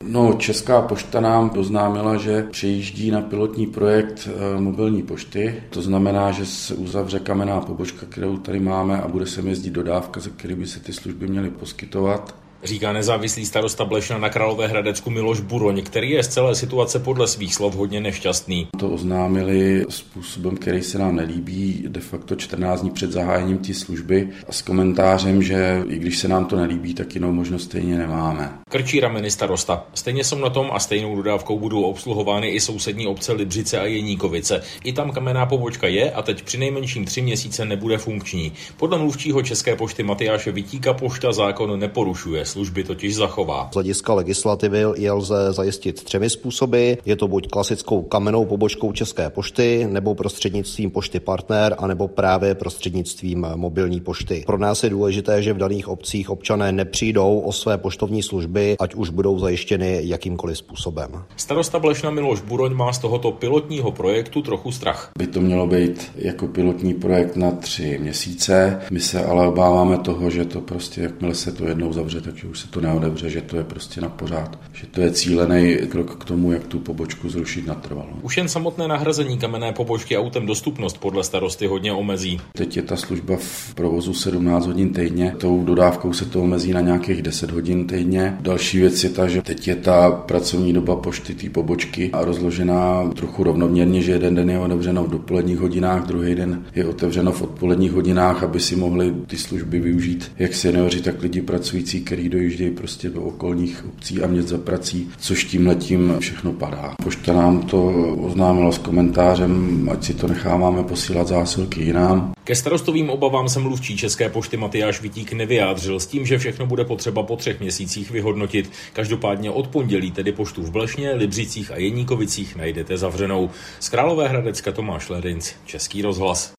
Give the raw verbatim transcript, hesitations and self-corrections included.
No, Česká pošta nám oznámila, že přejíždí na pilotní projekt mobilní pošty. To znamená, že se uzavře kamenná pobočka, kterou tady máme, a bude sem jezdit dodávka, za který by se ty služby měly poskytovat. Říká nezávislý starosta Blešna na Královéhradecku Miloš Buroň, který je z celé situace podle svých slov hodně nešťastný. To oznámili způsobem, který se nám nelíbí, de facto čtrnáct dní před zahájením té služby a s komentářem, že i když se nám to nelíbí, tak jinou možnost stejně nemáme. Krčí rameny starosta. Stejně jsou na tom a stejnou dodávkou budou obsluhovány i sousední obce Libřice a Jeníkovice. I tam kamenná pobočka je a teď přinejmenším tři měsíce nebude funkční. Podle mluvčího České pošty Matyáše Vitíka pošta zákon neporušuje. Služby totiž zachová. Z hlediska legislativy je lze zajistit třemi způsoby. Je to buď klasickou kamennou pobočkou České pošty, nebo prostřednictvím pošty partner, anebo právě prostřednictvím mobilní pošty. Pro nás je důležité, že v daných obcích občané nepřijdou o své poštovní služby, ať už budou zajištěny jakýmkoliv způsobem. Starosta Blešna Miloš Buroň má z tohoto pilotního projektu trochu strach. By to mělo být jako pilotní projekt na tři měsíce. My se ale obáváme toho, že to prostě, jakmile se to jednou zavře, takže už se to neodevře, že to je prostě na pořád. Že to je cílený krok k tomu, jak tu pobočku zrušit natrvalo. Už jen samotné nahrazení kamenné pobočky autem dostupnost podle starosty hodně omezí. Teď je ta služba v provozu sedmnáct hodin týdně, tou dodávkou se to omezí na nějakých deset hodin týdně. Další věc je ta, že teď je ta pracovní doba pošty té pobočky a rozložená trochu rovnoměrně, že jeden den je otevřeno v dopoledních hodinách, druhý den je otevřeno v odpoledních hodinách, aby si mohli ty služby využít jak seniori, tak lidi pracující, kteří dojíždějí prostě do okolních obcí a měst za prací, což tímhletím všechno padá. Pošta nám to oznámila s komentářem, ať si to necháváme posílat zásilky jinam. Ke starostovým obavám se mluvčí České pošty Matyáš Vitík nevyjádřil s tím, že všechno bude potřeba po třech měsících vyhodnotit. Každopádně od pondělí tedy poštu v Blešně, Libřicích a Jeníkovicích najdete zavřenou. Z Královéhradecka Tomáš Ledinc, Český rozhlas.